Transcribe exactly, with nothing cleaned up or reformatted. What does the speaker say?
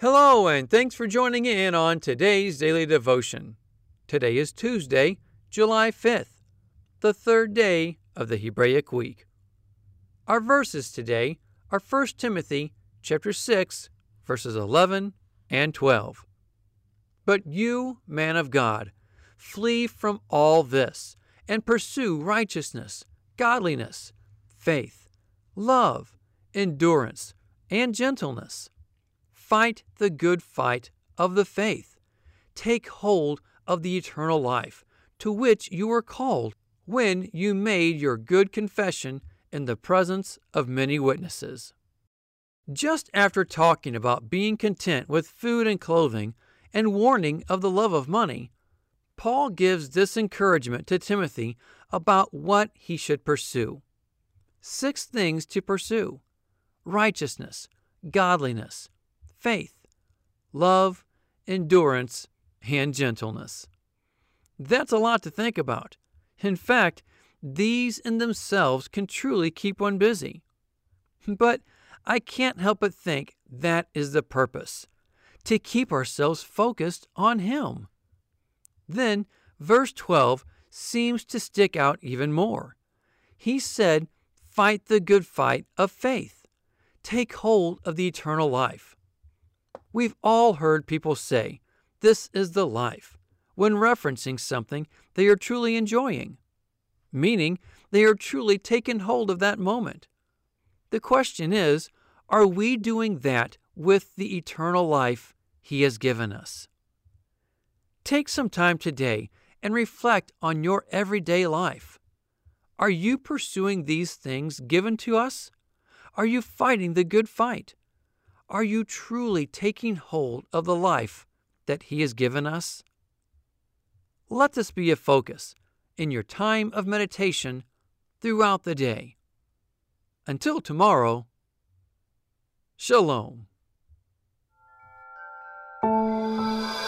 Hello, and thanks for joining in on today's daily devotion. Today is Tuesday, July fifth, the third day of the Hebraic week. Our verses today are First Timothy chapter six, verses eleven and twelve. But you, man of God, flee from all this and pursue righteousness, godliness, faith, love, endurance, and gentleness. Fight the good fight of the faith. Take hold of the eternal life to which you were called when you made your good confession in the presence of many witnesses. Just after talking about being content with food and clothing and warning of the love of money, Paul gives this encouragement to Timothy about what he should pursue. Six things to pursue: righteousness, godliness, faith, love, endurance, and gentleness. That's a lot to think about. In fact, these in themselves can truly keep one busy. But I can't help but think that is the purpose, to keep ourselves focused on Him. Then, verse twelve seems to stick out even more. He said, fight the good fight of faith. Take hold of the eternal life. We've all heard people say, this is the life, when referencing something they are truly enjoying, meaning they are truly taking hold of that moment. The question is, are we doing that with the eternal life He has given us? Take some time today and reflect on your everyday life. Are you pursuing these things given to us? Are you fighting the good fight? Are you truly taking hold of the life that He has given us? Let this be a focus in your time of meditation throughout the day. Until tomorrow, Shalom.